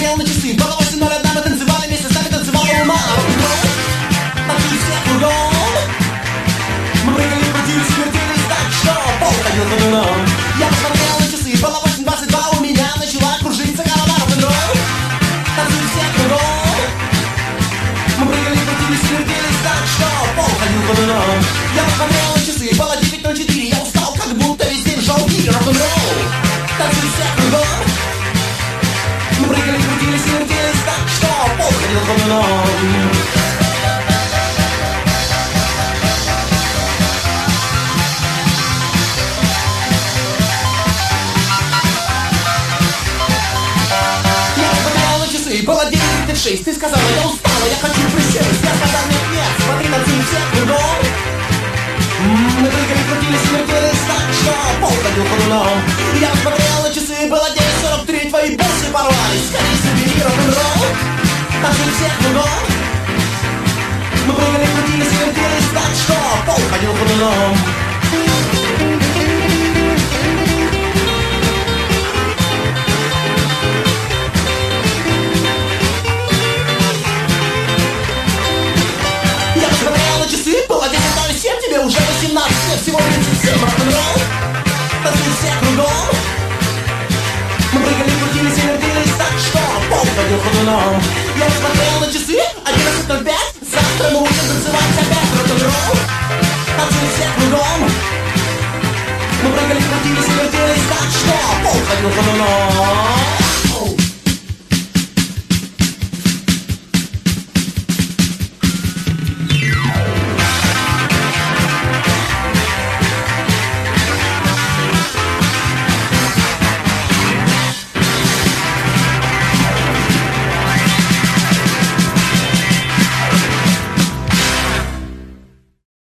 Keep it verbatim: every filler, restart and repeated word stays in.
смотрел на часы. Было восемь ноль один, мы танцевали вместе с нами, танцевала луна. Танцуют все кругом. Мы прыгали, крутились, вертелись так, что пол ходил ходуном. Я посмотрел на часы, было восемь двадцать два, у меня начала кружиться голова. Рок-н-ролл. Танцуют все кругом. Мы прыгали, крутились, вертелись так, что пол ходил ходуном. Я посмотрел на часы, было девять ноль четыре, я устал, как будто весь день жал гири. Рок-н-ролл. Танцуют все кругом. Мы прыгали, крутились, вертелись так, что пол ходил ходуном. Было девять тридцать шесть, ты сказала, я устала, я хочу присесть. Я сказал, нет, нет, смотри, танцуем все кругом. Мы прыгали, крутились, вертелись так, что пол ходил ходуном. Я посмотрел на часы, было девять сорок три, твои бусы порвались. Скорее собери рок-н-ролл. Танцуем все кругом. Мы прыгали, крутились, вертелись так, что пол ходил ходуном. Было десять ноль семь, тебе уже восемнадцать, мне всего тридцать семь. Рок-н-ролл, танцуют все кругом. Мы прыгали, крутились и вертелись так, что пол ходил ходуном. Я посмотрел на часы, одиннадцать ноль пять. Завтра мы будем танцевать опять. Рок-н-ролл, танцуют все кругом. Мы прыгали, крутились и вертелись так, что пол ходил ходуном.